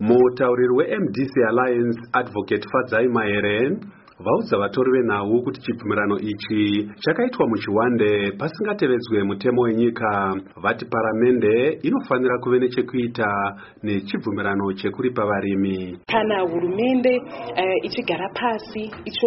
Mutauriri weMDC Alliance Advocate Fadzai Maere vaudza vatori venhau kuti chibvumirano ichi chakaitwa muchiwande pasingatevedzwe mutemo wenyika. Vati paramende inofanira kuve nechekuita nechibvumirano chekuripa varimi. Kana hurumende ichigara pasi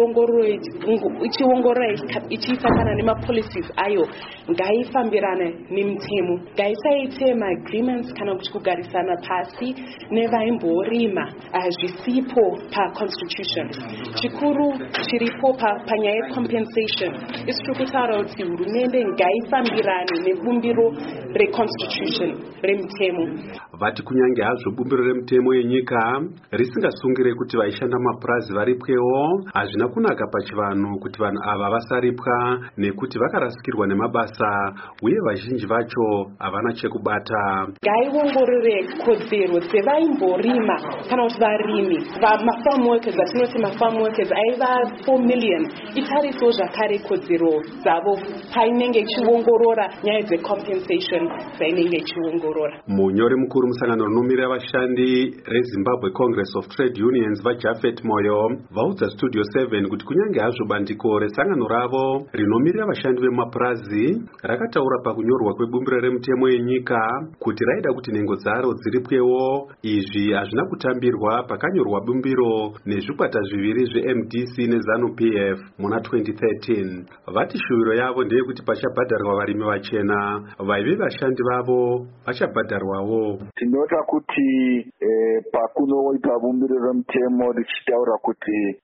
ichiongorora ichiisakana nemapolicies ayo ngaifambirane nemutemo, ngaisaite maagreements kana kuti kugarisana pasi nevaimborima zvisipo paconstitution. Chikuru chiripo panyaya yecompensation isiri kutaura kuti hurumende ngaifambirane nebumbiro reconstitution remutemo. Vati kunyange hazvo bumbiro remutemo yenyika risingasungire kuti vaishanda mapurazi varipwewo, hazvina kunaka pachivanhu kuti vanhu ava vasaripwa nekuti vakarasikirwa nemabasa uye vazhinji vacho havana chekubata. Ngaiongorore kodzero dzevaimborima kana kuti varimi mafarm workers, atinoti mafarm workers aiva 4 million, itariso zvakare kodzero dzavo painenge ichiongorora nyaya dzecompensation dzainenge ichiongorora. Munyori mukuru musangano rinomiririra vashandi reZimbabwe Congress of Trade Unions vaJafet Moyo vaudza Studio 7 kuti kunyange hazvo bandiko resangano ravo rinomirira vashandi vemapurazi rakataura pakunyorwa kwebumbiro remutemo yenyika kuti raida kuti nhengo dzaro dziripwewo. Izvi hazvina kutambirwa pakanyorwa bumbiro nezvikwata zviviri zveMDC neZANU-PF muna 2013. Vati shuviro yavo ndeyekuti pachabhadharwa varimi vachena, vaive vashandi vavo vachabhadharwawo. Tinoda kuti pakunoita bumbiro remutemo richitaura kuti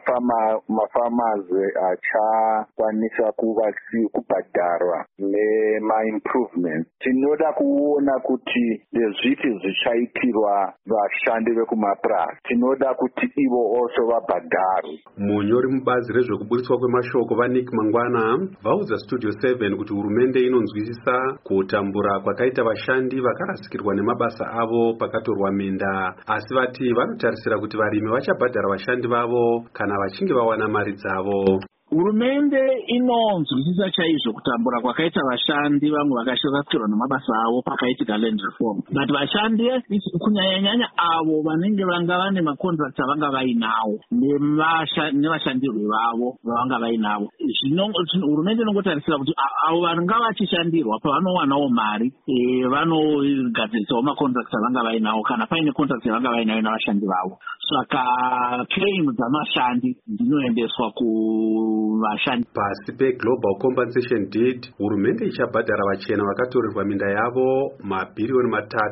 mafarmers achakwanisa kubhadharwa nema-improvements. Tinoda kuona kuti zviti zvichaitirwa vashandi vekumapurazi. Tinoda kuti ivo also vabhadharwe. Munyori mubazi rezvekuburitswa kwemashoko vaNick Mangwana vaudza Studio 7 kuti hurumende inonzwisisa kutambura kwakaita vashandi vakarasikirwa nemabasa avo pakatorwa minda, asi vati vanotarisira kuti varimi vachabhadhara vashandi vavo kana vachinge vawana mari dzavo. Hurumende inonzwisisa chaizvo kutambura kwakaita vashandi vamwe vakashorasirwa nemabasa avo pakaitika land reform. But vashandi kunyanya avo vanenge vanga vane makontrakt avanga vainawo nevashandirwe vavo vavanga vainawo, hurumende inongotarisira kuti avo vanga vachishandirwa pavanowanawo mari vanogadzirisawo makontrakt avanga vainawo kana paine kontrakt avanga vainayo navashandi vavo. Saka claim dzamashandi dzinoendeswa vashandi. Pasi peGlobal Compensation Deed, hurumende ichabhadhara vachena vakatorerwa minda yavo mabhiriyoni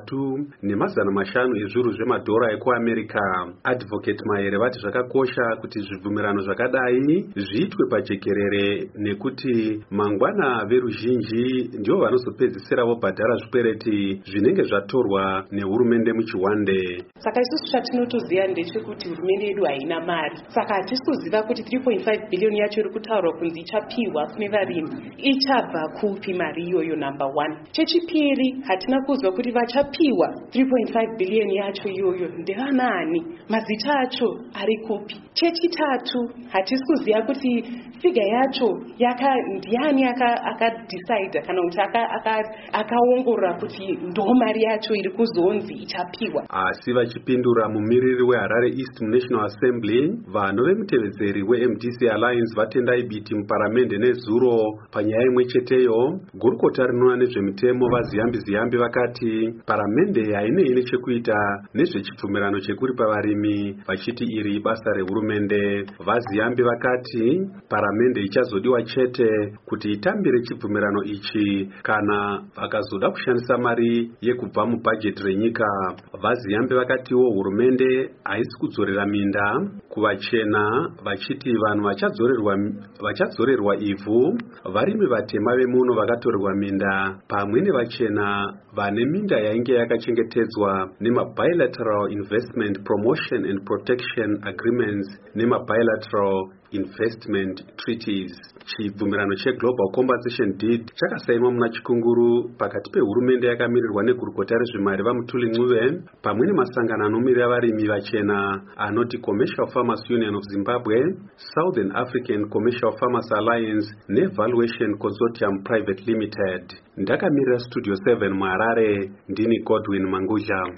3 nemazana 5 ezviuru zvemadhora ekuAmerica. Advocate Maere vati zvakakosha kuti zvibvumirano zvakadai zviitwe pajekerere nekuti mangwana veruzhinji ndivo vanozopedzisira vobhadhara zvikwereti zvinenge zvatorwa nehurumende muchiwande. Saka isusu chatinotoziva ndechekuti hurumende yedu haina mari. Saka hatisi kuziva kuti 3.5 billion yacho iri kutaurwa kunzi ichapiwa kune varimi ichabva kupi mari iyoyo. Number 1. Chechipiri, hatina kuzwa kuti vachapiwa 3.5 billion yacho iyoyo ndevanani, mazita acho ari kupi. Chechitatu, hatisi kuziva kuti figa yacho ndiani akadecide kana kuti akaongorora kuti ndo mari yacho iri kuzonzi ichapiwa. Asi vachipindura mumiriri weHarare East National Assembly, vanhu vemutevedzeri weMDC Alliance vatendai biti muparamende nezuro panyaya imwe cheteyo. Gurukota rinoona nezvemitemo vaZiyambi vakati paramende hainei nechekuita nezvechibvumirano chekuripa varimi, vachiti iri basa rehurumende. VaZiyambi vakati paramende ichazodiwa chete kuti itambire chibvumirano ichi kana vakazoda kushandisa mari yekubva mubhajeti renyika. VaZiyambi vakatiwo hurumende haisi kudzorera minda kuvachena, vachiti vanhu vachadzorerwa ivhu, varimi vatema vemuno vakatorerwa minda pamwe nevachena vane minda yainge yakachengetedzwa nemabilateral investment promotion and protection agreements nemabilateral investment treaties. Chibvumirano cheGlobal Compensation Deed chakasainwa muna Chikunguru pakati pehurumende yakamirirwa negurukota rezvimari vaMutuli Ncube pamwe nemasangano anomirira varimi vachena anoti Commercial Farmers Union of Zimbabwe, Southern African Commercial Farmers Alliance neValuation Consortium Private Limited. Ndakamirira Studio 7 muHarare, ndini Godwin Manguja.